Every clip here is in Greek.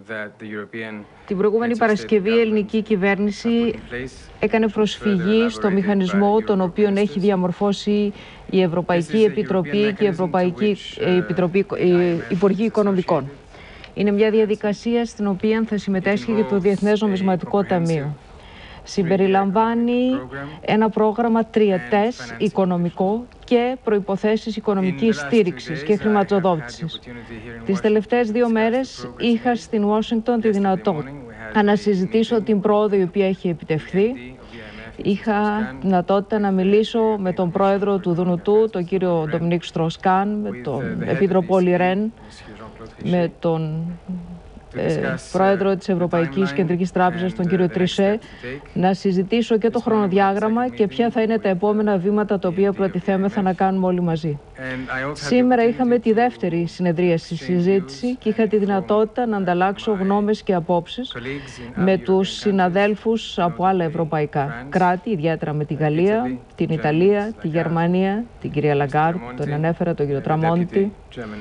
Την προηγούμενη Παρασκευή η ελληνική κυβέρνηση έκανε προσφυγή στο μηχανισμό τον οποίο έχει διαμορφώσει η Ευρωπαϊκή Επιτροπή και η Ευρωπαϊκή Υπουργή Οικονομικών. Είναι μια διαδικασία στην οποία θα συμμετέσχει και το Διεθνές Νομισματικό Ταμείο. Συμπεριλαμβάνει ένα πρόγραμμα τριετές οικονομικό και προϋποθέσεις οικονομικής στήριξης και χρηματοδότησης. Τις τελευταίες 2 μέρες είχα στην Ουάσιγκτον τη δυνατότητα να συζητήσω την πρόοδο η οποία έχει επιτευχθεί. Είχα δυνατότητα να μιλήσω με τον πρόεδρο του Δουνουτού, τον κύριο Ντομινίκ Στρος-Καν, με τον επίτροπο Όλι Ρεν, με τον πρόεδρο της Ευρωπαϊκής Κεντρικής Τράπεζας, τον κύριο Τρισέ, να συζητήσω και το χρονοδιάγραμμα και ποια θα είναι τα επόμενα βήματα τα οποία προτιθέμεθα να κάνουμε όλοι μαζί. Σήμερα είχαμε τη δεύτερη συνεδρίαση συζήτηση και είχα τη δυνατότητα να ανταλλάξω γνώμες και απόψεις με τους συναδέλφους από άλλα ευρωπαϊκά κράτη, ιδιαίτερα με τη Γαλλία, την Ιταλία, τη Γερμανία, την κυρία Λαγκάρντ, τον ανέφερα, τον κύριο Τραμόντι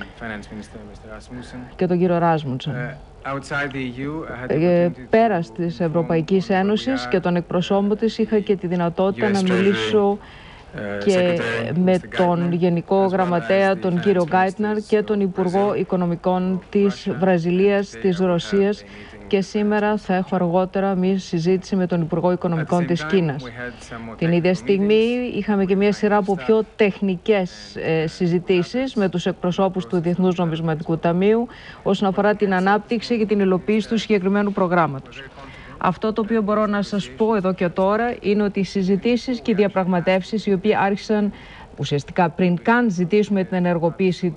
και τον κύριο Ράσμουνσεν. Πέρας της Ευρωπαϊκής Ένωσης και τον εκπροσώπων της είχα και τη δυνατότητα να μιλήσω και με τον Γενικό Γραμματέα, τον κύριο Γκάιτναρ, και τον Υπουργό Οικονομικών της Βραζιλίας, της Ρωσίας, και σήμερα θα έχω αργότερα μια συζήτηση με τον Υπουργό Οικονομικών της Κίνας. Την ίδια στιγμή είχαμε και μια σειρά από πιο τεχνικές συζητήσεις με τους εκπροσώπους του Διεθνούς Νομισματικού Ταμείου όσον αφορά την ανάπτυξη και την υλοποίηση του συγκεκριμένου προγράμματος. Αυτό το οποίο μπορώ να σας πω εδώ και τώρα είναι ότι οι συζητήσεις και οι διαπραγματεύσεις, οι οποίοι άρχισαν ουσιαστικά πριν καν ζητήσουμε την ενεργοποίηση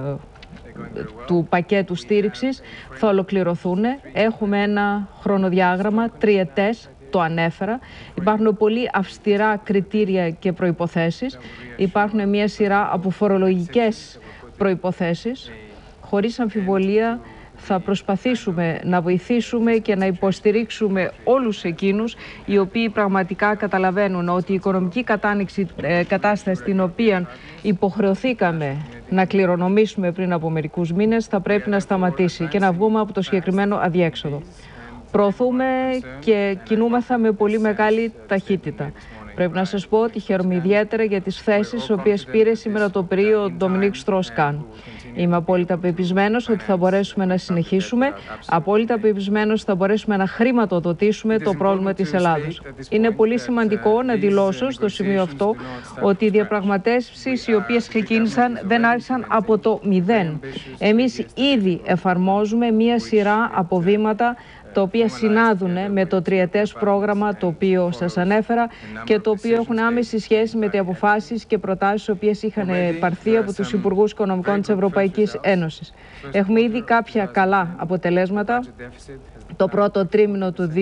του πακέτου στήριξης, θα ολοκληρωθούν. Έχουμε ένα χρονοδιάγραμμα τριετές, το ανέφερα. Υπάρχουν πολύ αυστηρά κριτήρια και προϋποθέσεις. Υπάρχουν μια σειρά από φορολογικές προϋποθέσεις. Χωρίς αμφιβολία θα προσπαθήσουμε να βοηθήσουμε και να υποστηρίξουμε όλους εκείνους οι οποίοι πραγματικά καταλαβαίνουν ότι η οικονομική κατάσταση την οποία υποχρεωθήκαμε να κληρονομήσουμε πριν από μερικούς μήνες θα πρέπει να σταματήσει και να βγούμε από το συγκεκριμένο αδιέξοδο. Προωθούμε και κινούμεθα με πολύ μεγάλη ταχύτητα. Πρέπει να σας πω ότι χαίρομαι ιδιαίτερα για τις θέσεις τις οποίες πήρε σήμερα το πρωί ο Ντομινίκ Στρος-Καν. Είμαι απόλυτα πεπισμένος ότι θα μπορέσουμε να συνεχίσουμε, απόλυτα πεπισμένος ότι θα μπορέσουμε να χρηματοδοτήσουμε το πρόβλημα της Ελλάδος. Είναι πολύ σημαντικό να δηλώσω στο σημείο αυτό ότι οι διαπραγματεύσεις οι οποίες ξεκίνησαν δεν άρχισαν από το μηδέν. Εμείς ήδη εφαρμόζουμε μία σειρά από βήματα τα οποία συνάδουν με το τριετές πρόγραμμα το οποίο σας ανέφερα και το οποίο έχουν άμεση σχέση με τις αποφάσεις και προτάσεις οι οποίες είχαν πάρθει από τους Υπουργούς Οικονομικών της Ευρωπαϊκής Ένωσης. Έχουμε ήδη κάποια καλά αποτελέσματα. Το πρώτο τρίμηνο του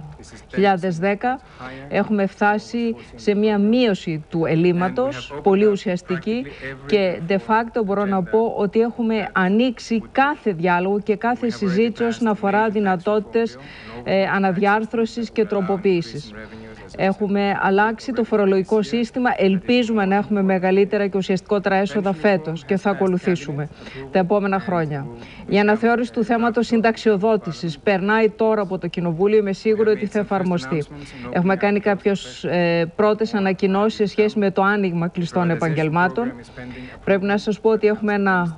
2010 έχουμε φτάσει σε μια μείωση του ελλείμματος, πολύ ουσιαστική, και de facto μπορώ να πω ότι έχουμε ανοίξει κάθε διάλογο και κάθε συζήτηση όσον αφορά δυνατότητες αναδιάρθρωσης και τροποποίησης. Έχουμε αλλάξει το φορολογικό σύστημα, ελπίζουμε να έχουμε μεγαλύτερα και ουσιαστικότερα έσοδα φέτος και θα ακολουθήσουμε τα επόμενα χρόνια. Η αναθεώρηση του θέματος συνταξιοδότησης περνάει τώρα από το Κοινοβούλιο, είμαι σίγουρη ότι θα εφαρμοστεί. Έχουμε κάνει κάποιες πρώτες ανακοινώσεις σε σχέση με το άνοιγμα κλειστών επαγγελμάτων. Πρέπει να σας πω ότι έχουμε ένα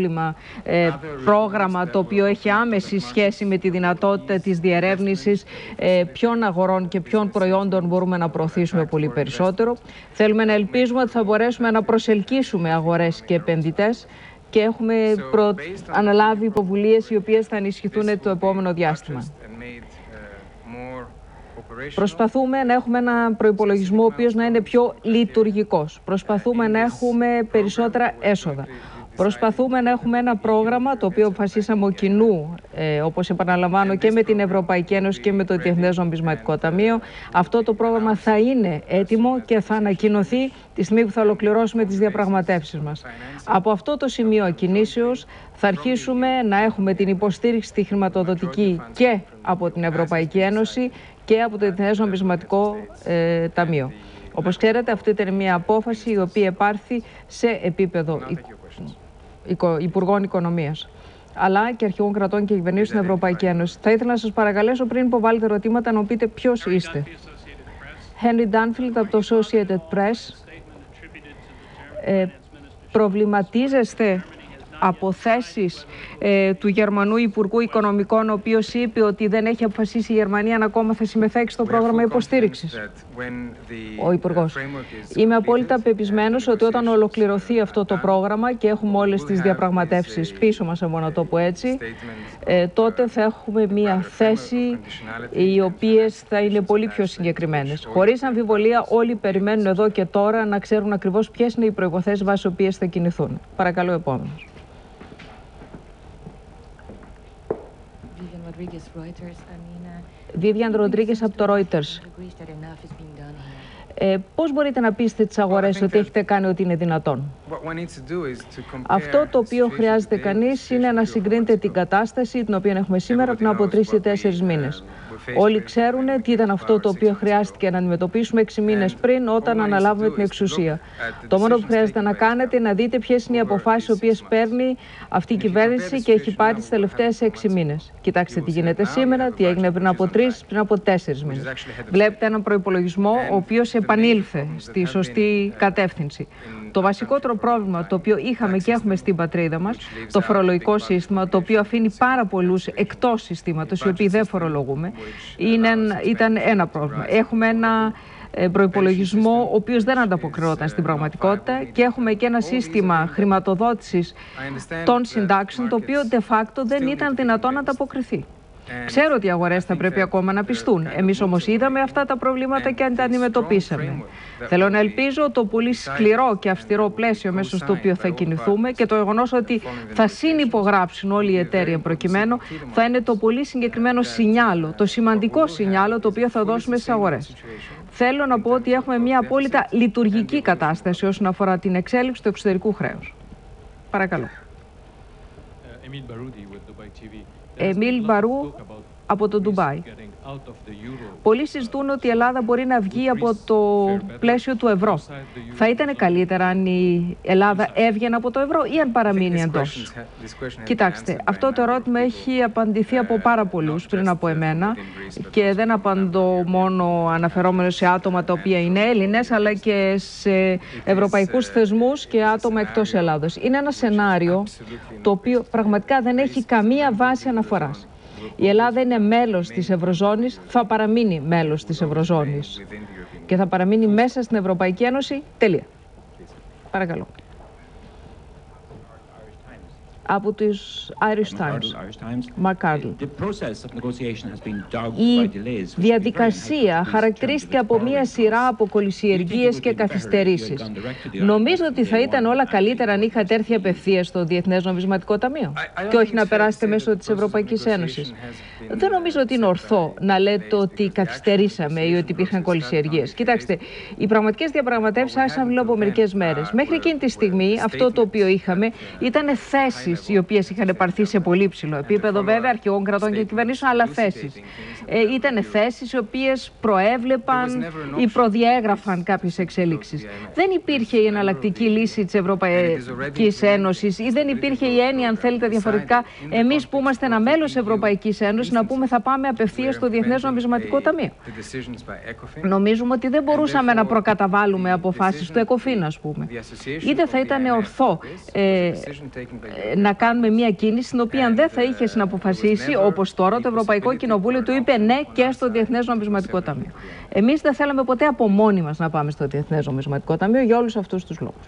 πρόγραμμα το οποίο έχει άμεση σχέση με τη δυνατότητα της διερεύνησης ποιων αγορών και ποιων προϊόντων μπορούμε να προωθήσουμε πολύ περισσότερο. Θέλουμε να ελπίζουμε ότι θα μπορέσουμε να προσελκύσουμε αγορές και επενδυτές και έχουμε αναλάβει υποβουλίες οι οποίες θα ενισχυθούν το επόμενο διάστημα. Προσπαθούμε να έχουμε ένα προϋπολογισμό ο οποίος να είναι πιο λειτουργικός. Προσπαθούμε να έχουμε περισσότερα έσοδα. Προσπαθούμε να έχουμε ένα πρόγραμμα το οποίο αποφασίσαμε από κοινού, όπως επαναλαμβάνω, και με την Ευρωπαϊκή Ένωση και με το Διεθνές Νομισματικό Ταμείο. Αυτό το πρόγραμμα θα είναι έτοιμο και θα ανακοινωθεί τη στιγμή που θα ολοκληρώσουμε τις διαπραγματεύσεις μας. Από αυτό το σημείο ακινήσεως θα αρχίσουμε να έχουμε την υποστήριξη τη χρηματοδοτική και από την Ευρωπαϊκή Ένωση και από το Διεθνές Νομισματικό Ταμείο. Όπως ξέρετε, αυτή ήταν μια απόφαση η οποία επάρθη σε επίπεδο Υπουργών Οικονομίας. αλλά και αρχηγών κρατών και κυβερνήσεων στην Ευρωπαϊκή Ένωση. Θα ήθελα να σας παρακαλέσω, πριν υποβάλλετε ερωτήματα, να μου πείτε ποιος είστε. Henry Dunfield από το Associated Press. Προβληματίζεστε από θέσεις του Γερμανού Υπουργού Οικονομικών, ο οποίος είπε ότι δεν έχει αποφασίσει η Γερμανία αν ακόμα θα συμμετέχει στο πρόγραμμα υποστήριξης. Ο Υπουργός. Είμαι απόλυτα πεπισμένος ότι όταν ολοκληρωθεί αυτό το πρόγραμμα και έχουμε όλες τις διαπραγματεύσεις πίσω μας, εγώ να το πω έτσι, τότε θα έχουμε μία θέση οι οποίες θα είναι πολύ πιο συγκεκριμένες. Χωρίς αμφιβολία, όλοι περιμένουν εδώ και τώρα να ξέρουν ακριβώς ποιες είναι οι προϋποθέσεις βάσει τις οποίες θα κινηθούν. Παρακαλώ, επόμενος. Vivian Rodriguez από το Reuters. Πώς μπορείτε να πείσετε τις αγορές ότι έχετε κάνει ό,τι είναι δυνατόν? Αυτό το οποίο χρειάζεται κανείς είναι να συγκρίνετε την κατάσταση την οποία έχουμε σήμερα πριν από 3 ή 4 μήνες. Όλοι ξέρουν τι ήταν αυτό το οποίο χρειάστηκε να αντιμετωπίσουμε 6 μήνες πριν, όταν αναλάβουμε την εξουσία. Το μόνο που χρειάζεται να κάνετε είναι να δείτε ποιες είναι οι αποφάσεις οι οποίες παίρνει αυτή η κυβέρνηση και έχει πάρει τις τελευταίες 6 μήνες. Κοιτάξτε τι γίνεται σήμερα, τι έγινε πριν από 3, πριν από 4 μήνες. Βλέπετε έναν προϋπολογισμό ο οποίος επανήλθε στη σωστή κατεύθυνση. Το βασικότερο πρόβλημα το οποίο είχαμε και έχουμε στην πατρίδα μας, το φορολογικό σύστημα, το οποίο αφήνει πάρα πολλούς εκτός συστήματος, οι οποίοι δεν φορολογούμε, ήταν ένα πρόβλημα. Έχουμε ένα προϋπολογισμό ο οποίος δεν ανταποκρινόταν στην πραγματικότητα και έχουμε και ένα σύστημα χρηματοδότησης των συντάξεων, το οποίο de facto δεν ήταν δυνατόν να ανταποκριθεί. Ξέρω ότι οι αγορές θα πρέπει ακόμα να πιστούν. Εμείς όμως είδαμε αυτά τα προβλήματα και τα αντιμετωπίσαμε. Θέλω να ελπίζω το πολύ σκληρό και αυστηρό πλαίσιο μέσα στο οποίο θα κινηθούμε και το γεγονός ότι θα συνυπογράψουν όλοι οι εταίροι προκειμένου θα είναι το πολύ συγκεκριμένο σινιάλο, το σημαντικό σινιάλο το οποίο θα δώσουμε στις αγορές. Θέλω να πω ότι έχουμε μια απόλυτα λειτουργική κατάσταση όσον αφορά την εξέλιξη του εξωτερικού χρέους. Παρακαλώ. Εμίλ Μπαρού από το Ντουμπάι. Πολλοί συζητούν ότι η Ελλάδα μπορεί να βγει από το πλαίσιο του ευρώ. Θα ήταν καλύτερα αν η Ελλάδα έβγαινε από το ευρώ ή αν παραμείνει εντός? Κοιτάξτε, αυτό το ερώτημα έχει απαντηθεί από πάρα πολλούς πριν από εμένα και δεν απαντώ μόνο αναφερόμενο σε άτομα τα οποία είναι Έλληνες, αλλά και σε ευρωπαϊκούς θεσμούς και άτομα εκτός Ελλάδος. Είναι ένα σενάριο το οποίο πραγματικά δεν έχει καμία βάση αναφοράς. Η Ελλάδα είναι μέλος της Ευρωζώνης, θα παραμείνει μέλος της Ευρωζώνης και θα παραμείνει μέσα στην Ευρωπαϊκή Ένωση, τελεία. Παρακαλώ. Από τους Irish Times, McCardle. Η διαδικασία χαρακτηρίστηκε από μία σειρά από κολυσιεργίες και καθυστερήσεις. Νομίζω ότι θα ήταν όλα καλύτερα αν είχατε έρθει απευθείας στο Διεθνές Νομισματικό Ταμείο και όχι να περάσετε μέσω της Ευρωπαϊκής Ένωσης. Δεν νομίζω ότι είναι ορθό να λέτε ότι καθυστερήσαμε ή ότι υπήρχαν κολυσιεργίες. Κοιτάξτε, οι πραγματικές διαπραγματεύσεις άρχισαν λίγο από μερικές μέρες. Μέχρι εκείνη τη στιγμή, αυτό το οποίο είχαμε ήταν θέσεις οι οποίες είχαν πάρθει σε πολύ ψηλό επίπεδο, βέβαια, αρχηγών κρατών και κυβερνήσεων, αλλά θέσεις. Ήταν θέσεις οι οποίες προέβλεπαν ή προδιέγραφαν κάποιες εξελίξεις. Δεν υπήρχε η εναλλακτική λύση της Ευρωπαϊκής Ένωσης ή δεν υπήρχε η έννοια, αν θέλετε διαφορετικά, εμείς που είμαστε ένα μέλος της Ευρωπαϊκής Ένωσης, να πούμε θα πάμε απευθείας στο Διεθνές Νομισματικό Ταμείο. Νομίζουμε ότι δεν μπορούσαμε να προκαταβάλουμε αποφάσεις του ΕΚΟΦΗΝ, ας πούμε. Είτε θα ήταν ορθό να κάνουμε μια κίνηση στην οποία δεν θα είχε συναποφασίσει, όπως τώρα το Ευρωπαϊκό Κοινοβούλιο του είπε ναι και στο Διεθνές Νομισματικό Ταμείο. Εμείς δεν θέλαμε ποτέ από μόνοι μας να πάμε στο Διεθνές Νομισματικό Ταμείο για όλους αυτούς τους λόγους.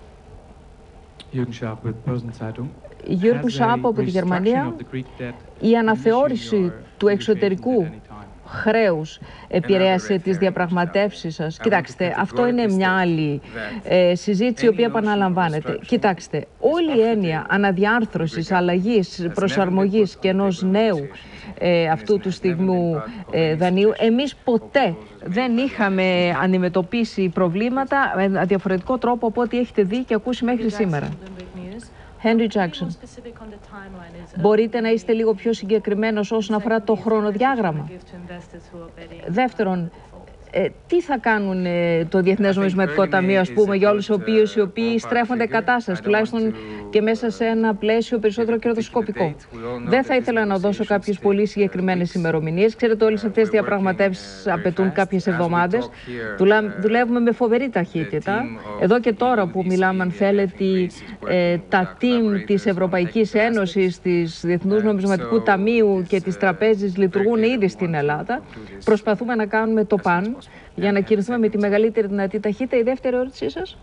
Γιώργου Σάπο από τη Γερμανία. Η αναθεώρηση του εξωτερικού χρέους επηρέασε τις διαπραγματεύσεις σας? Κοιτάξτε, αυτό είναι μια άλλη συζήτηση η οποία επαναλαμβάνεται. Κοιτάξτε, όλη η έννοια αναδιάρθρωσης, αλλαγής, προσαρμογής και ενός νέου αυτού του στιγμού δανείου, εμείς ποτέ δεν είχαμε αντιμετωπίσει προβλήματα με διαφορετικό τρόπο από ό,τι έχετε δει και ακούσει μέχρι σήμερα. Henry Jackson. Μπορείτε να είστε λίγο πιο συγκεκριμένος όσον αφορά το χρονοδιάγραμμα? Δεύτερον, τι θα κάνουν το Διεθνές Νομισματικό Ταμείο, ας πούμε, για όλους οι οποίοι στρέφονται κατά σας, τουλάχιστον και μέσα σε ένα πλαίσιο περισσότερο κερδοσκοπικό. Δεν θα ήθελα να δώσω κάποιες πολύ συγκεκριμένες ημερομηνίες. Ξέρετε, όλες αυτές οι διαπραγματεύσεις απαιτούν κάποιες εβδομάδες. Δουλεύουμε με φοβερή ταχύτητα. Εδώ και τώρα που μιλάμε, αν θέλετε, τα team της Ευρωπαϊκής Ένωσης, της Διεθνούς Νομισματικού Ταμείου και της Τραπέζης λειτουργούν ήδη στην Ελλάδα. Προσπαθούμε να κάνουμε το παν για να κινηθούμε με τη μεγαλύτερη δυνατή ταχύτητα. Η δεύτερη ερώτησή σας.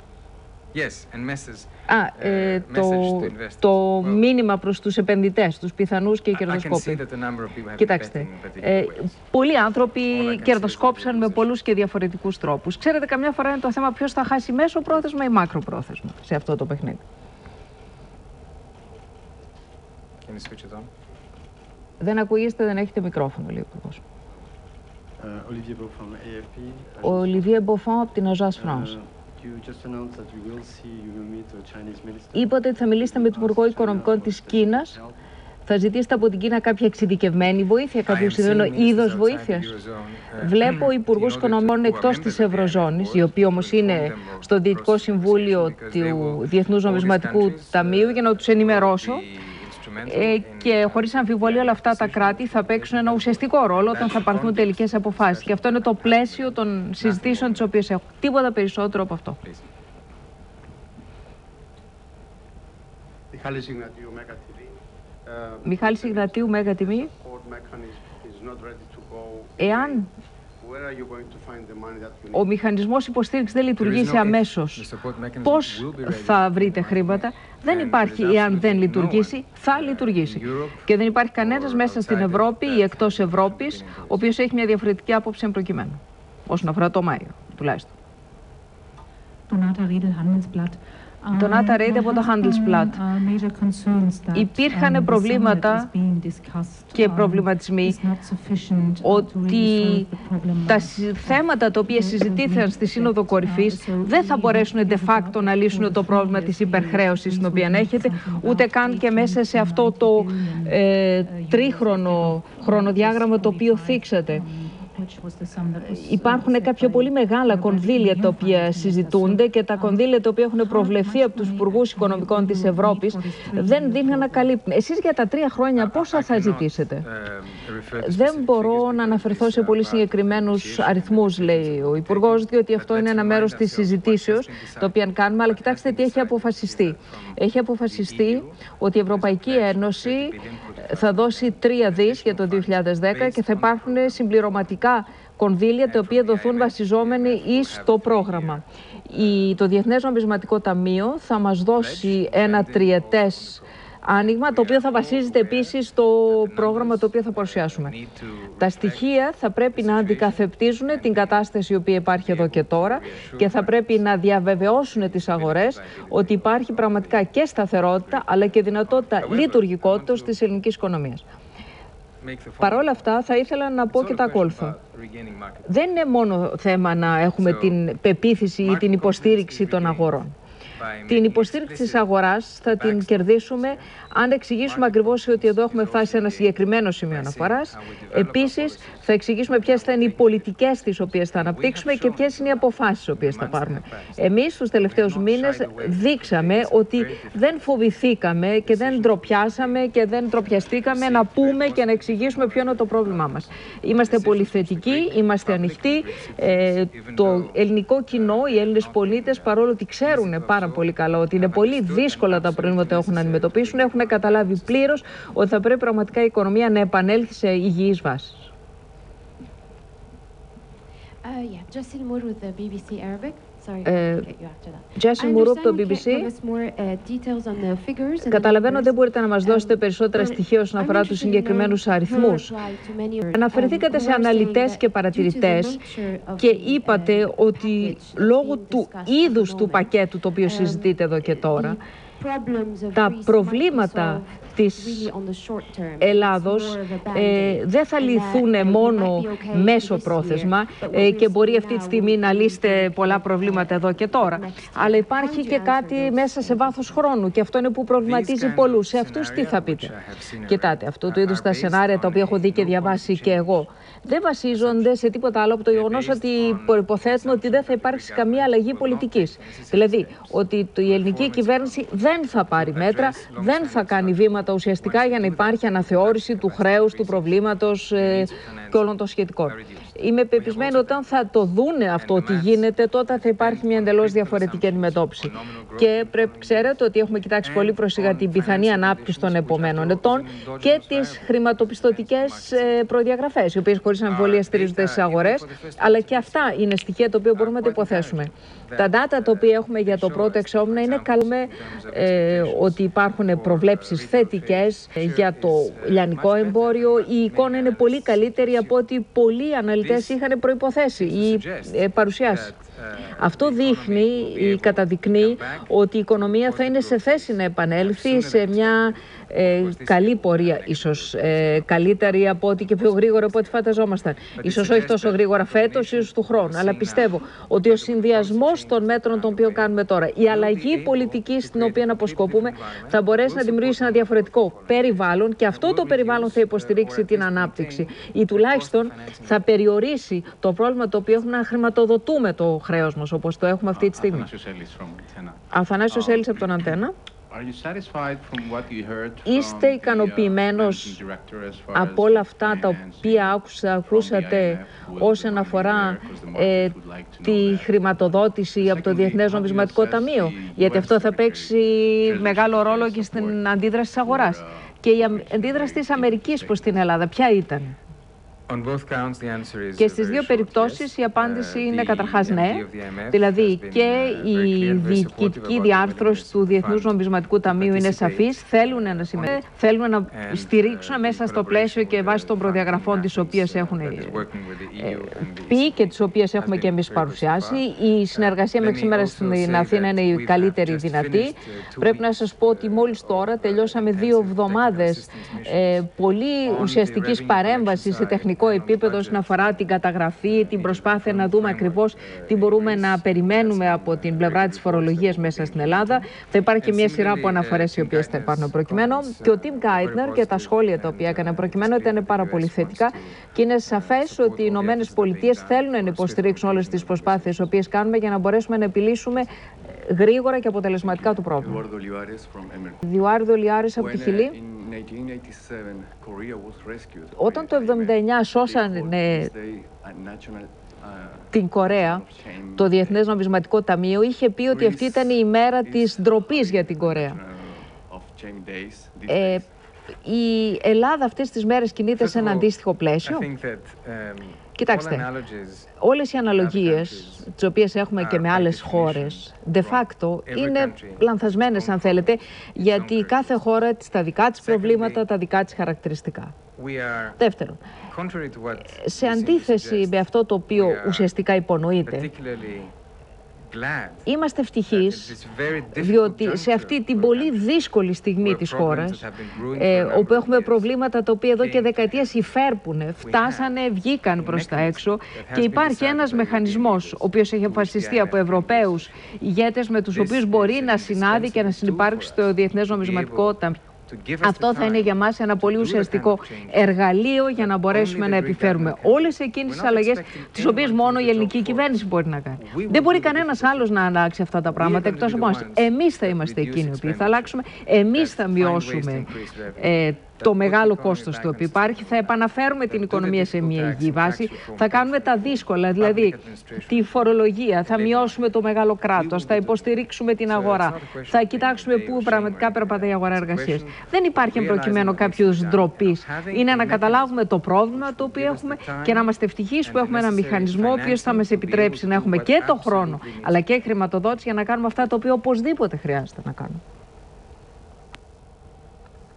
Το μήνυμα προς τους επενδυτές, τους πιθανούς και κερδοσκόποι. Κοιτάξτε, πολλοί άνθρωποι κερδοσκόψαν με πολλούς και διαφορετικούς τρόπους. Ξέρετε, καμιά φορά είναι το θέμα ποιος θα χάσει μέσο πρόθεσμα ή μακροπρόθεσμα σε αυτό το παιχνίδι. Δεν ακούγεστε, δεν έχετε μικρόφωνο, λέει ο Υπουργός. Ο Ολιβιέ Μποφόν από την Agence France. Είπατε ότι θα μιλήσετε με τον Υπουργό Οικονομικών της Κίνας. Θα ζητήσετε από την Κίνα κάποια εξειδικευμένη βοήθεια, κάποιο συγκεκριμένο είδος βοήθειας. Βλέπω υπουργούς οικονομικών εκτός της Ευρωζώνης, οι οποίοι όμως είναι στο Διοικητικό Συμβούλιο του Διεθνούς Νομισματικού Ταμείου, για να τους ενημερώσω. Και χωρίς αμφιβολία όλα αυτά τα κράτη θα παίξουν ένα ουσιαστικό ρόλο όταν θα πάρθουν τελικές αποφάσεις. Και αυτό είναι το πλαίσιο των συζητήσεων τις οποίες έχω. Τίποτα περισσότερο από αυτό. Μιχάλης Ιγνατίου, Μέγα TV. Εάν ο μηχανισμός υποστήριξης δεν λειτουργήσει αμέσως, πώς θα βρείτε χρήματα? Δεν υπάρχει εάν δεν λειτουργήσει, θα λειτουργήσει. Και δεν υπάρχει κανένας μέσα στην Ευρώπη ή εκτός Ευρώπης ο οποίος έχει μια διαφορετική άποψη εν προκειμένου, όσον αφορά το Μάιο τουλάχιστον. Τον Άτα Ρέιντε από το Handelsblatt. Υπήρχαν προβλήματα και προβληματισμοί ότι τα θέματα τα οποία συζητήθηκαν στη Σύνοδο Κορυφής δεν θα μπορέσουν de facto να λύσουν το πρόβλημα της υπερχρέωσης την οποία έχετε, ούτε καν και μέσα σε αυτό το τρίχρονο χρονοδιάγραμμα το οποίο θίξατε. Υπάρχουν κάποια πολύ μεγάλα κονδύλια τα οποία συζητούνται και τα κονδύλια τα οποία έχουν προβλεφθεί από τους υπουργούς οικονομικών της Ευρώπης δεν δείχνουν να καλύπτουν. Εσείς για τα 3 χρόνια πόσα θα ζητήσετε? Δεν μπορώ να αναφερθώ σε πολύ συγκεκριμένους αριθμούς, λέει ο Υπουργός, διότι αυτό είναι ένα μέρος της συζητήσεως το οποίο κάνουμε, αλλά κοιτάξτε τι έχει αποφασιστεί. Έχει αποφασιστεί ότι η Ευρωπαϊκή Ένωση θα δώσει 3 δις για το 2010 και θα υπάρχουν συμπληρωματικά κονδύλια τα οποία δοθούν βασιζόμενοι στο πρόγραμμα. Το Διεθνές Νομισματικό Ταμείο θα μας δώσει ένα 3ετές άνοιγμα, το οποίο θα βασίζεται επίσης στο πρόγραμμα το οποίο θα παρουσιάσουμε. Τα στοιχεία θα πρέπει να αντικαθεπτίζουν την κατάσταση η οποία υπάρχει εδώ και τώρα και θα πρέπει να διαβεβαιώσουν τις αγορές ότι υπάρχει πραγματικά και σταθερότητα αλλά και δυνατότητα λειτουργικότητας της ελληνικής οικονομίας. Παρ' όλα αυτά θα ήθελα να πω και τα ακόλουθα. Δεν είναι μόνο θέμα να έχουμε την πεποίθηση ή την υποστήριξη των αγορών. Την υποστήριξη της αγοράς θα την κερδίσουμε αν εξηγήσουμε ακριβώς ότι εδώ έχουμε φτάσει σε ένα συγκεκριμένο σημείο αναφοράς. Επίσης, θα εξηγήσουμε ποιες θα είναι οι πολιτικές τις οποίες θα αναπτύξουμε και ποιες είναι οι αποφάσεις τις οποίες θα πάρουμε. Εμείς τους τελευταίους μήνες δείξαμε ότι δεν φοβηθήκαμε και δεν ντροπιάσαμε και δεν ντροπιαστήκαμε να πούμε και να εξηγήσουμε ποιο είναι το πρόβλημά μας. Είμαστε πολύ θετικοί, είμαστε ανοιχτοί. Το ελληνικό κοινό, οι Έλληνες πολίτες, παρόλο ότι ξέρουν πάρα πολύ καλά ότι είναι πολύ δύσκολα τα προβλήματα που έχουν να αντιμετωπίσουν, έχουν καταλάβει πλήρως ότι θα πρέπει πραγματικά η οικονομία να επανέλθει σε υγιείς βάσεις. Justin Moore with the BBC Arabic. Justin Moore από το BBC. Καταλαβαίνω δεν μπορείτε να μας δώσετε περισσότερα στοιχεία όσον αφορά τους συγκεκριμένους αριθμούς. Αναφερθήκατε σε αναλυτές και παρατηρητές και είπατε ότι λόγω του είδους του πακέτου το οποίο συζητείτε εδώ και τώρα, τα προβλήματα της Ελλάδος δεν θα λυθούν μόνο μέσω πρόθεσμα και μπορεί αυτή τη στιγμή να λύσετε πολλά προβλήματα εδώ και τώρα. Αλλά υπάρχει και κάτι μέσα σε βάθος χρόνου και αυτό είναι που προβληματίζει πολλούς. Σε αυτούς τι θα πείτε? Κοιτάτε, αυτού του είδους τα σενάρια τα οποία έχω δει και διαβάσει και εγώ δεν βασίζονται σε τίποτα άλλο από το γεγονός ότι υποθέτουν ότι δεν θα υπάρξει καμία αλλαγή πολιτικής. Δηλαδή, ότι η ελληνική κυβέρνηση δεν θα πάρει μέτρα, δεν θα κάνει βήματα ουσιαστικά για να υπάρχει αναθεώρηση του χρέους, του προβλήματος και όλων των σχετικών. Είμαι πεπισμένη ότι όταν θα το δούνε αυτό ότι γίνεται, τότε θα υπάρχει μια εντελώς διαφορετική αντιμετώπιση. Και πρέπει, ξέρετε, ότι έχουμε κοιτάξει πολύ προσεκτικά την πιθανή ανάπτυξη των επομένων ετών και τις χρηματοπιστωτικές προδιαγραφές, οι οποίες χωρίς αμφιβολία στηρίζονται στις αγορές, αλλά και αυτά είναι στοιχεία τα οποία μπορούμε να τα υποθέσουμε. Τα data τα οποία έχουμε για το πρώτο εξάμηνο είναι καλούμε ότι υπάρχουν προβλέψεις θετικές για το λιανικό εμπόριο. Η εικόνα είναι πολύ καλύτερη από ό,τι πολλοί αναλυτές είχαν προϋποθέσει ή παρουσιάσει. Αυτό δείχνει ή καταδεικνύει ότι η οικονομία θα είναι σε θέση να επανέλθει σε μια καλή πορεία, ίσως καλύτερη από ό,τι και πιο γρήγορα από ό,τι φανταζόμασταν. Ίσως όχι τόσο γρήγορα φέτος, ίσως του χρόνου. Αλλά πιστεύω ότι ο συνδυασμός των μέτρων των οποίων κάνουμε τώρα, η αλλαγή πολιτικής στην οποία αποσκοπούμε, θα μπορέσει να δημιουργήσει ένα διαφορετικό περιβάλλον και αυτό το περιβάλλον θα υποστηρίξει την ανάπτυξη ή τουλάχιστον θα περιορίσει το πρόβλημα το οποίο έχουμε να χρηματοδοτούμε το χρέος μας όπως το έχουμε αυτή τη στιγμή. Αθανάσιος Έλλης από τον Αντένα. Είστε ικανοποιημένος από όλα αυτά τα οποία ακούσατε όσον αφορά τη χρηματοδότηση από το Διεθνές Νομισματικό Ταμείο? Γιατί αυτό θα παίξει μεγάλο ρόλο και στην αντίδραση της αγοράς. Και η αντίδραση της Αμερικής προς την Ελλάδα ποια ήταν? Και στις δύο περιπτώσεις η απάντηση είναι καταρχάς ναι, δηλαδή και η διοικητική διάρθρωση του Διεθνούς Νομισματικού Ταμείου είναι σαφής, θέλουν να στηρίξουν μέσα στο πλαίσιο και βάσει των προδιαγραφών τις οποίες έχουν πει και τις οποίες έχουμε και εμείς παρουσιάσει. Η συνεργασία μέχρι σήμερα στην Αθήνα είναι η καλύτερη δυνατή. Πρέπει να σας πω ότι μόλις τώρα τελειώσαμε 2 εβδομάδες πολύ ουσιαστικής παρέμβασης σε τεχνικό επίπεδο όσον αφορά την καταγραφή, την προσπάθεια να δούμε ακριβώς τι μπορούμε να περιμένουμε από την πλευρά της φορολογίας μέσα στην Ελλάδα. Θα υπάρχει και μια σειρά από αναφορές οι οποίες θα υπάρχουν προκειμένου. Και ο Tim Geithner και τα σχόλια τα οποία έκανε προκειμένου ήταν πάρα πολύ θετικά και είναι σαφές ότι οι Ηνωμένες Πολιτείες θέλουν να υποστηρίξουν όλες τις προσπάθειες οι οποίες κάνουμε για να μπορέσουμε να επιλύσουμε γρήγορα και αποτελεσματικά το πρόβλημα. Διουάρδο Λιάρης από τη Χιλή. Όταν το 1979 σώσανε την Κορέα, το Διεθνές Νομισματικό Ταμείο είχε πει ότι αυτή ήταν η ημέρα της ντροπής για την Κορέα. Η Ελλάδα αυτές τις μέρες κινείται σε ένα αντίστοιχο πλαίσιο. Κοιτάξτε, όλες οι αναλογίες, τις οποίες έχουμε και με άλλες χώρες, de facto είναι λανθασμένες αν θέλετε, γιατί κάθε χώρα τα δικά της προβλήματα, τα δικά της χαρακτηριστικά. Δεύτερον, σε αντίθεση με αυτό το οποίο ουσιαστικά υπονοείται, είμαστε ευτυχείς διότι σε αυτή την πολύ δύσκολη στιγμή της χώρας, όπου έχουμε προβλήματα τα οποία εδώ και δεκαετίες υφέρπουνε, φτάσανε, βγήκαν προς τα έξω και υπάρχει ένας μηχανισμός ο οποίος έχει αποφασιστεί από Ευρωπαίους ηγέτες με τους οποίους μπορεί να συνάδει και να συνυπάρξει στο Διεθνές Νομισματικό Ταμείο. Αυτό θα είναι για μας ένα πολύ ουσιαστικό εργαλείο για να μπορέσουμε να επιφέρουμε όλες εκείνες τις αλλαγές τις οποίες μόνο η ελληνική κυβέρνηση μπορεί να κάνει. Δεν μπορεί κανένας άλλος να αλλάξει αυτά τα πράγματα εκτός από εμάς. Εμείς θα είμαστε εκείνοι οι οποίοι θα αλλάξουμε, εμείς θα μειώσουμε το μεγάλο κόστος το οποίο υπάρχει, θα επαναφέρουμε την οικονομία σε μια υγιή βάση, θα κάνουμε τα δύσκολα, δηλαδή τη φορολογία, θα μειώσουμε το μεγάλο κράτος, θα υποστηρίξουμε την αγορά, θα κοιτάξουμε πού πραγματικά περπατάει η αγορά εργασίας. Δεν υπάρχει προκειμένου κάποιος ντροπής. Είναι να καταλάβουμε το πρόβλημα το οποίο έχουμε και να είμαστε ευτυχείς που έχουμε ένα μηχανισμό ο οποίος θα μας επιτρέψει να έχουμε και το χρόνο αλλά και χρηματοδότηση για να κάνουμε αυτά τα οποία οπωσδήποτε χρειάζεται να κάνουμε.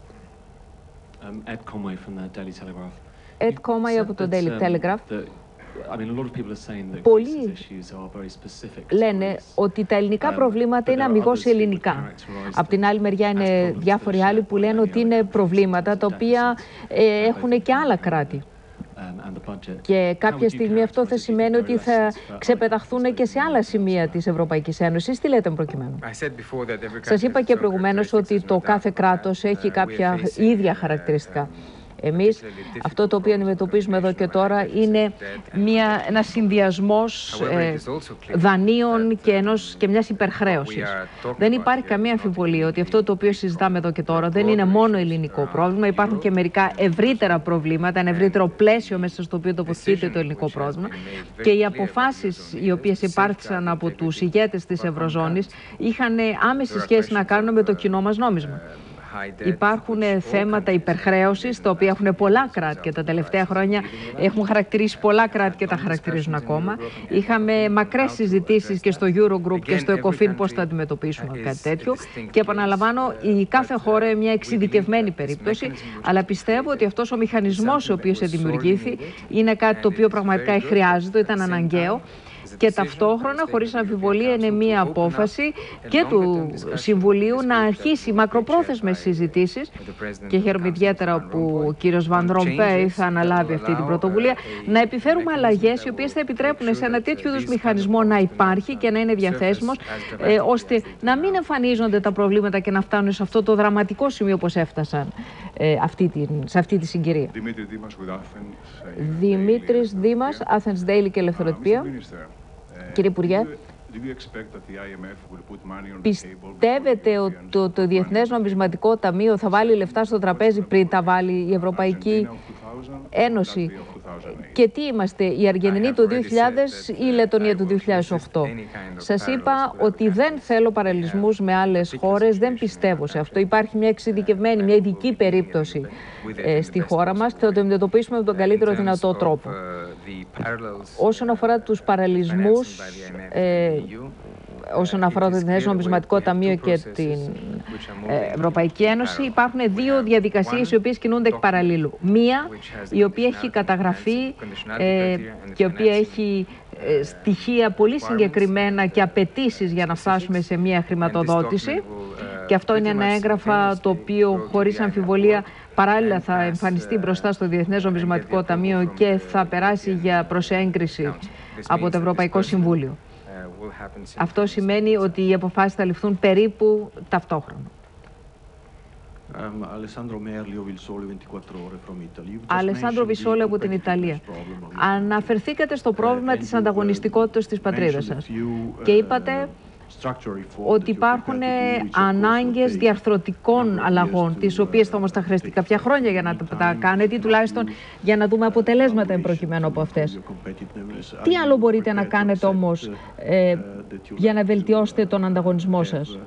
Ed Conway from the Daily Telegraph. Ed Conway από το Daily Telegraph. Πολλοί λένε ότι τα ελληνικά προβλήματα είναι αμιγώς ελληνικά. Απ' την άλλη μεριά είναι διάφοροι άλλοι που λένε ότι είναι προβλήματα τα οποία έχουν και άλλα κράτη. Και κάποια στιγμή αυτό θα σημαίνει ότι θα ξεπεταχθούν και σε άλλα σημεία της Ευρωπαϊκής Ένωσης. Τι λέτε προκειμένου? Σας είπα και προηγουμένως ότι το κάθε κράτος έχει κάποια ίδια χαρακτηριστικά. Εμείς αυτό το οποίο αντιμετωπίζουμε εδώ και τώρα είναι ένας συνδυασμός δανείων και μιας υπερχρέωσης. Δεν υπάρχει καμία αμφιβολία ότι αυτό το οποίο συζητάμε εδώ και τώρα δεν είναι μόνο ελληνικό πρόβλημα. Υπάρχουν και μερικά ευρύτερα προβλήματα, ένα ευρύτερο πλαίσιο μέσα στο οποίο τοποθετείται το ελληνικό πρόβλημα. Και οι αποφάσεις οι οποίες υπάρξαν από τους ηγέτες της Ευρωζώνης είχαν άμεση σχέση να κάνουν με το κοινό μας νόμισμα. Υπάρχουν θέματα υπερχρέωσης, τα οποία έχουν πολλά κράτη και τα τελευταία χρόνια έχουν χαρακτηρίσει πολλά κράτη και τα χαρακτηρίζουν ακόμα. Είχαμε μακρές συζητήσεις και στο Eurogroup και στο ECOFIN πώς θα αντιμετωπίσουμε κάτι τέτοιο. Και επαναλαμβάνω, η κάθε χώρα είναι μια εξειδικευμένη περίπτωση, αλλά πιστεύω ότι αυτός ο μηχανισμός ο οποίος δημιουργήθη είναι κάτι το οποίο πραγματικά χρειάζεται, ήταν αναγκαίο. Και ταυτόχρονα, χωρίς αμφιβολία, είναι μία απόφαση και του Συμβουλίου να αρχίσει μακροπρόθεσμες συζητήσεις και χαίρομαι ιδιαίτερα που ο κύριος Βαν Ρομπέι θα αναλάβει αυτή την πρωτοβουλία, να επιφέρουμε αλλαγές οι οποίες θα επιτρέπουν σε ένα τέτοιο είδους μηχανισμό να υπάρχει και να είναι διαθέσιμος, ώστε να μην εμφανίζονται τα προβλήματα και να φτάνουν σε αυτό το δραματικό σημείο όπως έφτασαν σε αυτή τη συγκυρία. Δημήτρης Δήμας, Athens Daily και Ελευθεροτυπία. Κύριε Υπουργέ, πιστεύετε ότι το Διεθνές Νομισματικό Ταμείο θα βάλει λεφτά στο τραπέζι πριν τα βάλει η Ευρωπαϊκή Ένωση? Και τι είμαστε, η Αργεντινή του 2000 ή η Λετωνία του 2008? Σας είπα ότι δεν θέλω παραλληλισμούς με άλλες χώρες, δεν πιστεύω σε αυτό. Υπάρχει μια εξειδικευμένη, μια ειδική περίπτωση στη χώρα μας και θα το αντιμετωπίσουμε με τον καλύτερο δυνατό τρόπο. Όσον αφορά τους παραλληλισμούς, όσον αφορά το Διεθνές Νομισματικό Ταμείο και την Ευρωπαϊκή Ένωση, υπάρχουν δύο διαδικασίες οι οποίες κινούνται εκ παραλλήλου. Μία, η οποία έχει καταγραφεί και η οποία έχει στοιχεία πολύ συγκεκριμένα και απαιτήσεις για να φτάσουμε σε μια χρηματοδότηση. Και αυτό είναι ένα έγγραφο το οποίο χωρίς αμφιβολία παράλληλα θα εμφανιστεί μπροστά στο Διεθνές Νομισματικό Ταμείο και θα περάσει προς έγκριση από το Ευρωπαϊκό Συμβούλιο. Αυτό σημαίνει ότι οι αποφάσεις θα ληφθούν περίπου ταυτόχρονα. Αλεσάνδρο Βισόλη από την Ιταλία. Αναφερθήκατε στο πρόβλημα της ανταγωνιστικότητας της πατρίδας σας και είπατε ότι υπάρχουν ανάγκες διαρθρωτικών αλλαγών, τις οποίες όμως θα χρειαστεί κάποια χρόνια για να τα κάνετε ή τουλάχιστον για να δούμε αποτελέσματα εμπροκειμένου από αυτές. Τι άλλο μπορείτε να κάνετε όμως για να βελτιώσετε τον ανταγωνισμό σας?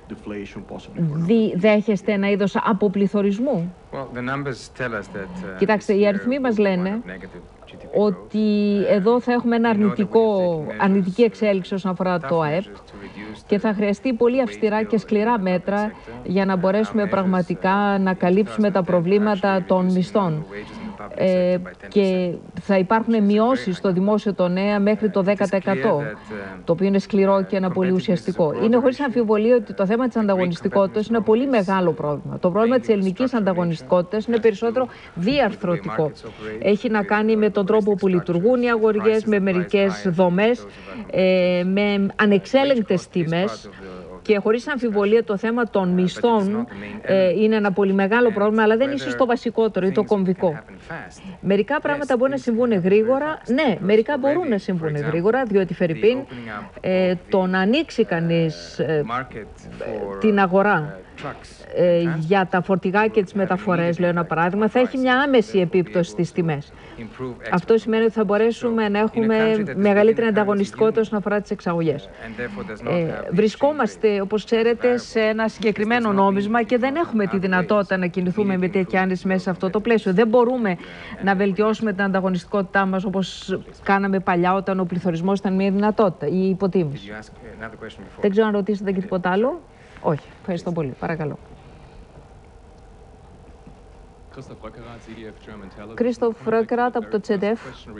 Δέχεστε ένα είδος αποπληθωρισμού? Κοιτάξτε, οι αριθμοί μας λένε ότι εδώ θα έχουμε αρνητική εξέλιξη όσον αφορά το ΑΕΠ και θα χρειαστεί πολύ αυστηρά και σκληρά μέτρα για να μπορέσουμε πραγματικά να καλύψουμε τα προβλήματα των μισθών. Και θα υπάρχουν μειώσεις στο δημόσιο τομέα μέχρι το 10%, το οποίο είναι σκληρό και ένα πολύ ουσιαστικό. Είναι χωρίς αμφιβολία ότι το θέμα της ανταγωνιστικότητας είναι πολύ μεγάλο πρόβλημα. Το πρόβλημα της ελληνικής ανταγωνιστικότητας είναι περισσότερο διαρθρωτικό. Έχει να κάνει με τον τρόπο που λειτουργούν οι αγορές, με μερικές δομές, με ανεξέλεγκτες τιμές. Και χωρίς αμφιβολία το θέμα των μισθών είναι ένα πολύ μεγάλο πρόβλημα, αλλά δεν είναι ίσως το βασικότερο ή το κομβικό. Μερικά πράγματα μπορεί να συμβούν γρήγορα, ναι, μερικά μπορούν να συμβούν γρήγορα, διότι φερειπίν το να ανοίξει κανείς την αγορά για τα φορτηγά και τις μεταφορές, λέω ένα παράδειγμα, θα έχει μια άμεση επίπτωση στις τιμές. Αυτό σημαίνει ότι θα μπορέσουμε να έχουμε μεγαλύτερη ανταγωνιστικότητα όσον αφορά τις εξαγωγές. Βρισκόμαστε, όπως ξέρετε, σε ένα συγκεκριμένο νόμισμα και δεν έχουμε τη δυνατότητα να κινηθούμε με τέτοια άνεση μέσα σε αυτό το πλαίσιο. Δεν μπορούμε να βελτιώσουμε την ανταγωνιστικότητά μας όπως κάναμε παλιά, όταν ο πληθωρισμός ήταν μια δυνατότητα ή υποτίμηση. Δεν ξέρω αν ρωτήσετε και τίποτα άλλο. Όχι. Ευχαριστώ πολύ. Παρακαλώ. Κρίστοφ Ρόκεράτ από το ZDF.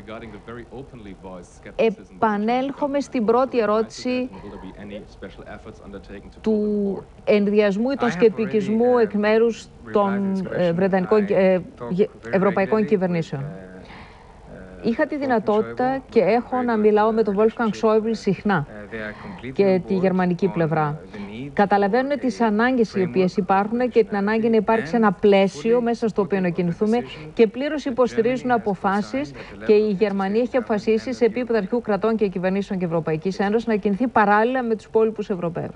Επανέλχομαι στην πρώτη ερώτηση του ενδιασμού ή των σκεπτικισμού εκ μέρους των ευρωπαϊκών κυβερνήσεων. Είχα τη δυνατότητα και έχω να μιλάω με τον Wolfgang Schäuble συχνά και τη γερμανική πλευρά. Καταλαβαίνουν τις ανάγκες οι οποίες υπάρχουν και την ανάγκη να υπάρξει ένα πλαίσιο μέσα στο οποίο να κινηθούμε και πλήρως υποστηρίζουν αποφάσεις και η Γερμανία έχει αποφασίσει σε επίπεδο αρχηγού κρατών και κυβερνήσεων και Ευρωπαϊκής Ένωσης να κινηθεί παράλληλα με τους υπόλοιπους Ευρωπαίους.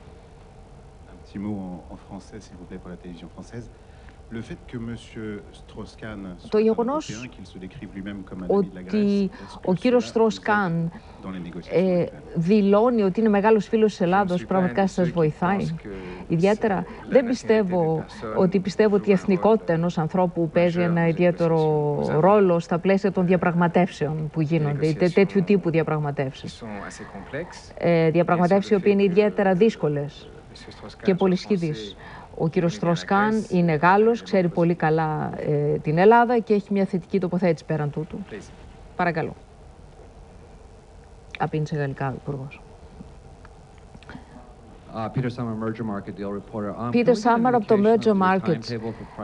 Το γεγονός ότι ο κύριος Στρόσκαν δηλώνει ότι είναι μεγάλος φίλος της Ελλάδος πραγματικά σας βοηθάει. Ιδιαίτερα δεν πιστεύω ότι η εθνικότητα ενός ανθρώπου παίζει ένα ιδιαίτερο ρόλο στα πλαίσια των διαπραγματεύσεων που γίνονται, είτε τέτοιου τύπου διαπραγματεύσεις. Διαπραγματεύσεις οι οποίες είναι ιδιαίτερα δύσκολες και πολυσχηδείς. Ο κύριος Στρόσκαν είναι Γάλλος, ξέρει πολύ καλά την Ελλάδα και έχει μια θετική τοποθέτηση πέραν τούτου. Παρακαλώ. Απήντησε γαλλικά ο Υπουργός. Πίτερ Σάμαρ από το Merger Markets.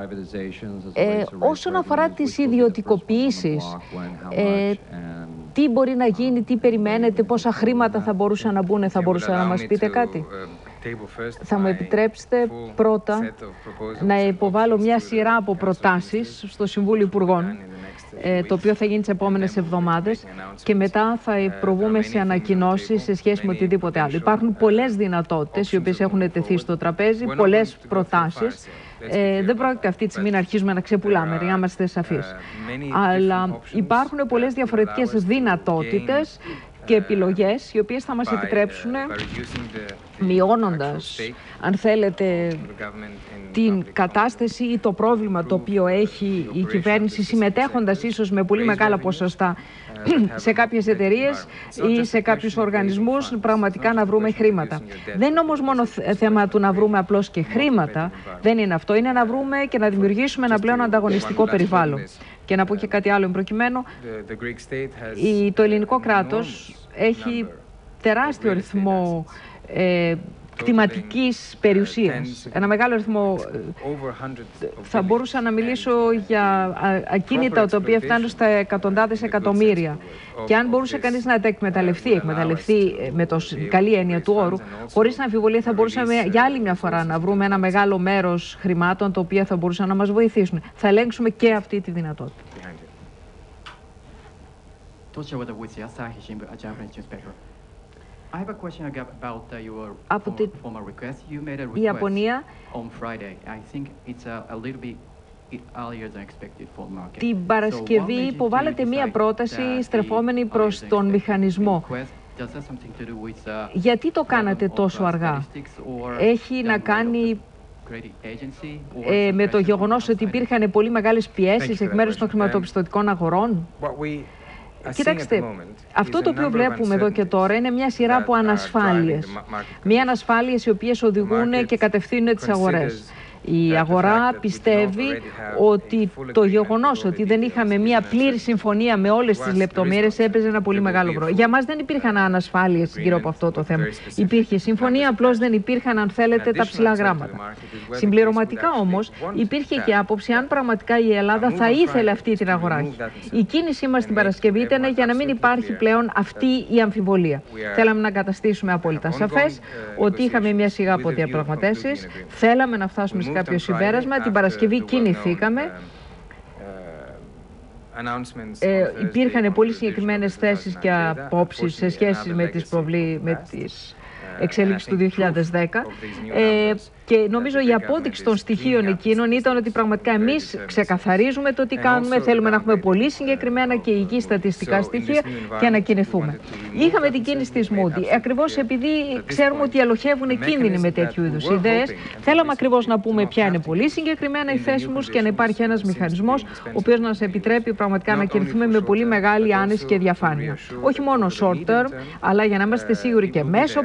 Όσον αφορά τις ιδιωτικοποιήσεις, τι μπορεί να γίνει, τι περιμένετε, πόσα χρήματα θα μπορούσαν να μπουν, θα μπορούσατε να μας πείτε κάτι? Θα μου επιτρέψετε πρώτα να υποβάλω μια σειρά από προτάσεις στο Συμβούλιο Υπουργών, το οποίο θα γίνει τις επόμενες εβδομάδες και μετά θα προβούμε σε ανακοινώσεις σε σχέση με οτιδήποτε άλλο. Υπάρχουν πολλές δυνατότητες οι οποίες έχουν τεθεί στο τραπέζι, πολλές προτάσεις. Δεν πρόκειται αυτή τη στιγμή να αρχίζουμε να ξεπουλάμε, για να είμαστε σαφείς. Αλλά υπάρχουν πολλές διαφορετικές δυνατότητες και επιλογές οι οποίες θα μας επιτρέψουν, μειώνοντας, αν θέλετε, την κατάσταση ή το πρόβλημα το οποίο έχει η κυβέρνηση, συμμετέχοντας ίσως με πολύ μεγάλα ποσοστά σε κάποιες εταιρείες ή σε κάποιους οργανισμούς, πραγματικά να βρούμε χρήματα. Δεν είναι όμως μόνο θέμα του να βρούμε απλώς και χρήματα, δεν είναι αυτό, είναι να βρούμε και να δημιουργήσουμε ένα πλέον ανταγωνιστικό περιβάλλον. Και να πω και κάτι άλλο προκειμένου, το ελληνικό κράτος έχει τεράστιο ρυθμό κτηματικής περιουσίας. Ένα μεγάλο αριθμό. Θα μπορούσα να μιλήσω για ακίνητα τα οποία φτάνουν στα εκατοντάδες εκατομμύρια. Και αν μπορούσε κανείς να τα εκμεταλλευτεί με το καλή έννοια του όρου, χωρίς να αμφιβολία θα μπορούσαμε για άλλη μια φορά να βρούμε ένα μεγάλο μέρος χρημάτων τα οποία θα μπορούσαν να μας βοηθήσουν. Θα ελέγξουμε και αυτή τη δυνατότητα. Από την Ιαπωνία, την Παρασκευή υποβάλλεται μία πρόταση στρεφόμενη προς τον μηχανισμό. Γιατί το κάνατε τόσο αργά? Έχει να κάνει με το γεγονός ότι υπήρχαν πολύ μεγάλες πιέσεις εκ μέρους των χρηματοπιστωτικών αγορών? Κοιτάξτε, αυτό το οποίο βλέπουμε εδώ και τώρα είναι μια σειρά από ανασφάλειες. Μια ανασφάλειες οι οποίες οδηγούν και κατευθύνουν τις αγορές. Η αγορά πιστεύει ότι το γεγονός ότι δεν είχαμε μια πλήρη συμφωνία με όλες τις λεπτομέρειες έπαιζε ένα πολύ μεγάλο ρόλο. Για μας δεν υπήρχαν ανασφάλειες γύρω από αυτό το θέμα. Υπήρχε συμφωνία, απλώς δεν υπήρχαν, αν θέλετε, τα ψηλά γράμματα. Συμπληρωματικά όμως υπήρχε και άποψη αν πραγματικά η Ελλάδα θα ήθελε αυτή την αγορά. Η κίνησή μας την Παρασκευή ήταν για να μην υπάρχει πλέον αυτή η αμφιβολία. Θέλαμε να καταστήσουμε απόλυτα σαφές ότι είχαμε μια σιγά από διαπραγματεύσεις, θέλαμε να φτάσουμε σε κάποιο συμπέρασμα. Την Παρασκευή κινηθήκαμε. Υπήρχαν πολύ συγκεκριμένες θέσεις και απόψεις σε σχέση με τις εξέλιξεις του 2010 και νομίζω η απόδειξη των στοιχείων εκείνων ήταν ότι πραγματικά εμείς ξεκαθαρίζουμε το τι κάνουμε, θέλουμε να έχουμε πολύ συγκεκριμένα και υγιή στατιστικά στοιχεία και να κινηθούμε. Είχαμε την κίνηση της Moody, ακριβώς επειδή ξέρουμε ότι ελοχεύουν κίνδυνοι με τέτοιου είδους ιδέες, θέλαμε ακριβώς να πούμε ποια είναι πολύ συγκεκριμένα οι θέσεις μας και να υπάρχει ένας μηχανισμός ο οποίος να μας επιτρέπει πραγματικά να κινηθούμε με πολύ μεγάλη άνεση και διαφάνεια. Όχι μόνο short term, αλλά για να είμαστε σίγουροι και μέσω πρόθεσμα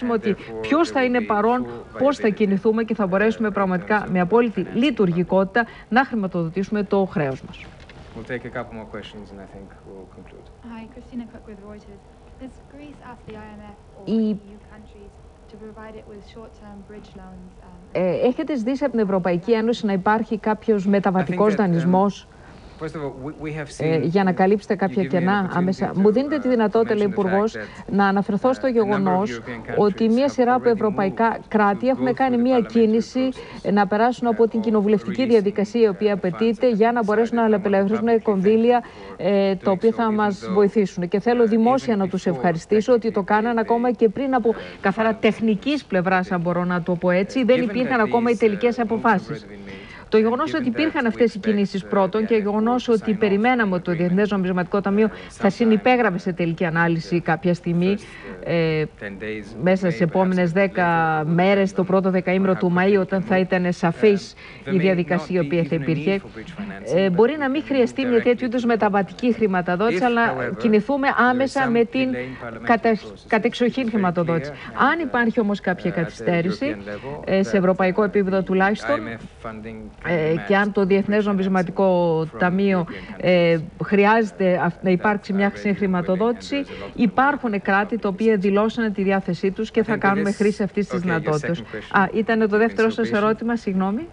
γνωρίζουμε ότι ποιος θα είναι παρόν, πώς θα κινηθούμε και θα μπορέσουμε πραγματικά με απόλυτη λειτουργικότητα να χρηματοδοτήσουμε το χρέος μας. We'll take a couple more questions and I think we'll conclude. Hi, Christina Cook with Reuters. Does Greece ask the IMF or EU countries to provide it with short-term bridge loans? Έχετε ζητήσει από την Ευρωπαϊκή Ένωση να υπάρχει κάποιος μεταβατικός δανεισμός για να καλύψετε κάποια κενά άμεσα? Μου δίνετε τη δυνατότητα, λέει ο Υπουργός, να αναφερθώ στο γεγονός ότι μία σειρά από ευρωπαϊκά κράτη έχουν κάνει μία κίνηση να περάσουν από την κοινοβουλευτική διαδικασία η οποία απαιτείται για να μπορέσουν να απελευθερώσουν κονδύλια τα οποία θα μας βοηθήσουν. Και θέλω δημόσια να τους ευχαριστήσω ότι το κάναν ακόμα και πριν από καθαρά τεχνικής πλευράς, αν μπορώ να το πω έτσι. Δεν υπήρχαν ακόμα οι τελικές αποφάσεις. Το γεγονός ότι υπήρχαν αυτές οι κινήσεις πρώτον και το γεγονός ότι περιμέναμε ότι το Διεθνές Νομισματικό Ταμείο θα συνυπέγραφε σε τελική ανάλυση κάποια στιγμή μέσα στις επόμενες 10 μέρες, το πρώτο δεκαήμερο του Μαΐου, όταν θα ήταν σαφής η διαδικασία η οποία θα υπήρχε. Μπορεί να μην χρειαστεί μια τέτοιου είδους μεταβατική χρηματοδότηση, αλλά κινηθούμε άμεσα με την κατεξοχήν χρηματοδότηση. Αν υπάρχει όμως κάποια καθυστέρηση, σε ευρωπαϊκό επίπεδο τουλάχιστον, και αν το Διεθνές Νομισματικό Ταμείο χρειάζεται να υπάρξει μια χρηματοδότηση, υπάρχουν κράτη τα οποία δηλώσανε τη διάθεσή τους και θα κάνουμε χρήση αυτής της δυνατότητας. Ήταν το δεύτερο σας ερώτημα, συγγνώμη.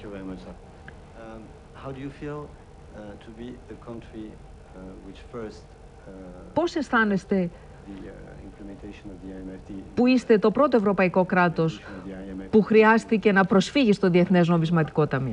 Πώς αισθάνεστε που είστε το πρώτο ευρωπαϊκό κράτος που χρειάστηκε να προσφύγει στο Διεθνές Νομισματικό Ταμείο?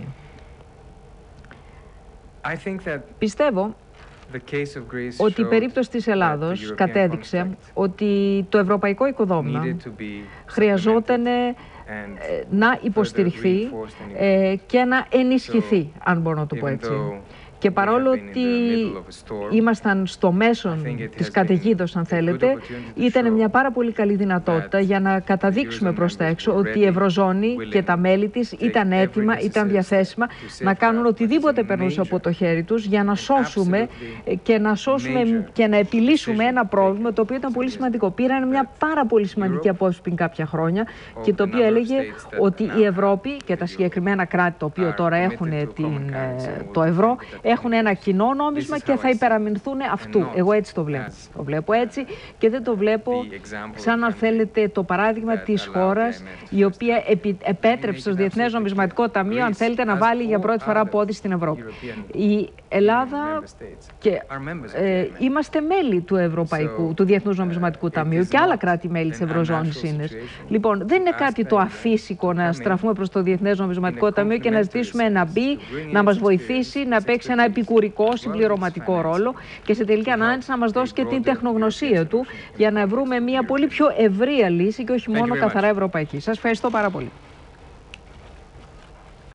Πιστεύω ότι η περίπτωση της Ελλάδος κατέδειξε ότι το ευρωπαϊκό οικοδόμημα χρειαζόταν να υποστηριχθεί και να ενισχυθεί, αν μπορώ να το πω έτσι. Και παρόλο ότι ήμασταν στο μέσον της καταιγίδος, αν θέλετε, ήταν μια πάρα πολύ καλή δυνατότητα για να καταδείξουμε προς τα έξω ότι η Ευρωζώνη και τα μέλη της ήταν έτοιμα, ήταν διαθέσιμα να κάνουν οτιδήποτε περνούσε από το χέρι τους για να σώσουμε και να επιλύσουμε ένα πρόβλημα το οποίο ήταν πολύ σημαντικό. Πήραν μια πάρα πολύ σημαντική απόφαση πριν κάποια χρόνια και το οποίο έλεγε ότι η Ευρώπη και τα συγκεκριμένα κράτη τα οποία τώρα έχουν το ευρώ έχουν ένα κοινό νόμισμα και θα υπεραμεινθούν αυτού. Εγώ έτσι το βλέπω. Το βλέπω έτσι και δεν το βλέπω σαν, αν θέλετε, το παράδειγμα της χώρας η οποία επέτρεψε στο Διεθνές Νομισματικό Ταμείο, αν θέλετε, να βάλει για πρώτη φορά πόδι στην Ευρώπη. Η Ελλάδα και είμαστε μέλη του Διεθνούς Νομισματικού Ταμείου και άλλα κράτη-μέλη της Ευρωζώνης είναι. Λοιπόν, δεν είναι κάτι το αφύσικο να στραφούμε προς το Διεθνές Νομισματικό Ταμείο και να ζητήσουμε να μπει, να μας βοηθήσει, να παίξει ένα επικουρικό συμπληρωματικό ρόλο και σε τελική ανάλυση να μας δώσει και την τεχνογνωσία του για να βρούμε μια πολύ πιο ευρεία λύση και όχι μόνο καθαρά ευρωπαϊκή. Σας ευχαριστώ πάρα πολύ.